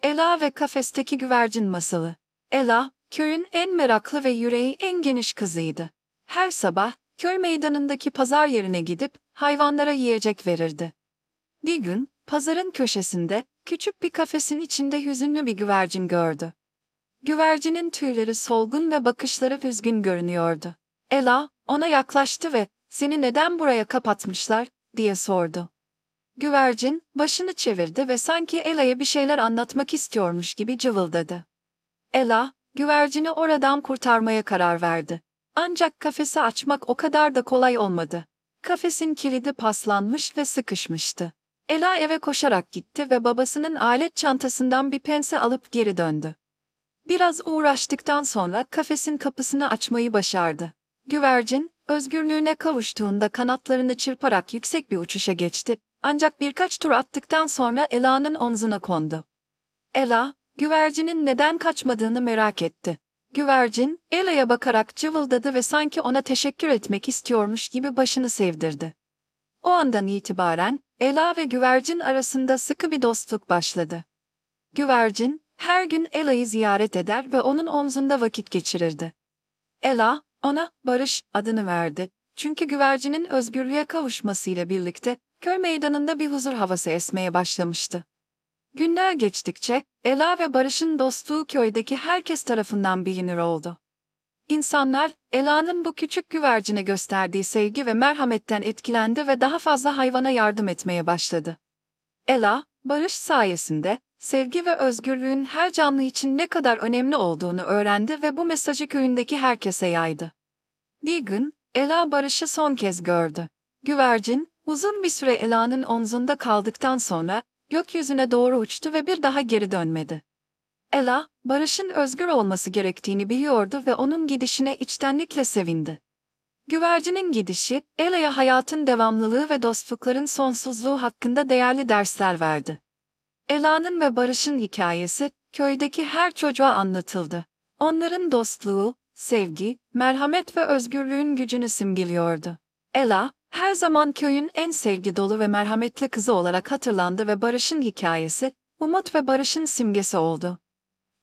Ela ve kafesteki güvercin masalı. Ela, köyün en meraklı ve yüreği en geniş kızıydı. Her sabah, köy meydanındaki pazar yerine gidip hayvanlara yiyecek verirdi. Bir gün, pazarın köşesinde, küçük bir kafesin içinde hüzünlü bir güvercin gördü. Güvercinin tüyleri solgun ve bakışları üzgün görünüyordu. Ela, ona yaklaştı ve, "Seni neden buraya kapatmışlar?" diye sordu. Güvercin, başını çevirdi ve sanki Ela'ya bir şeyler anlatmak istiyormuş gibi cıvıldadı. Ela, güvercini oradan kurtarmaya karar verdi. Ancak kafesi açmak o kadar da kolay olmadı. Kafesin kilidi paslanmış ve sıkışmıştı. Ela eve koşarak gitti ve babasının alet çantasından bir pense alıp geri döndü. Biraz uğraştıktan sonra kafesin kapısını açmayı başardı. Güvercin, özgürlüğüne kavuştuğunda kanatlarını çırparak yüksek bir uçuşa geçti, ancak birkaç tur attıktan sonra Ela'nın omzuna kondu. Ela, güvercinin neden kaçmadığını merak etti. Güvercin, Ela'ya bakarak cıvıldadı ve sanki ona teşekkür etmek istiyormuş gibi başını sevdirdi. O andan itibaren, Ela ve güvercin arasında sıkı bir dostluk başladı. Güvercin, her gün Ela'yı ziyaret eder ve onun omzunda vakit geçirirdi. Ela, ona Barış adını verdi. Çünkü güvercinin özgürlüğe kavuşmasıyla birlikte köy meydanında bir huzur havası esmeye başlamıştı. Günler geçtikçe Ela ve Barış'ın dostluğu köydeki herkes tarafından bilinir oldu. İnsanlar, Ela'nın bu küçük güvercine gösterdiği sevgi ve merhametten etkilendi ve daha fazla hayvana yardım etmeye başladı. Ela, Barış sayesinde sevgi ve özgürlüğün her canlı için ne kadar önemli olduğunu öğrendi ve bu mesajı köyündeki herkese yaydı. Bir gün, Ela Barış'ı son kez gördü. Güvercin, uzun bir süre Ela'nın omzunda kaldıktan sonra gökyüzüne doğru uçtu ve bir daha geri dönmedi. Ela, Barış'ın özgür olması gerektiğini biliyordu ve onun gidişine içtenlikle sevindi. Güvercinin gidişi, Ela'ya hayatın devamlılığı ve dostlukların sonsuzluğu hakkında değerli dersler verdi. Ela'nın ve Barış'ın hikayesi, köydeki her çocuğa anlatıldı. Onların dostluğu, sevgi, merhamet ve özgürlüğün gücünü simgeliyordu. Ela, her zaman köyün en sevgi dolu ve merhametli kızı olarak hatırlandı ve Barış'ın hikayesi, umut ve barışın simgesi oldu.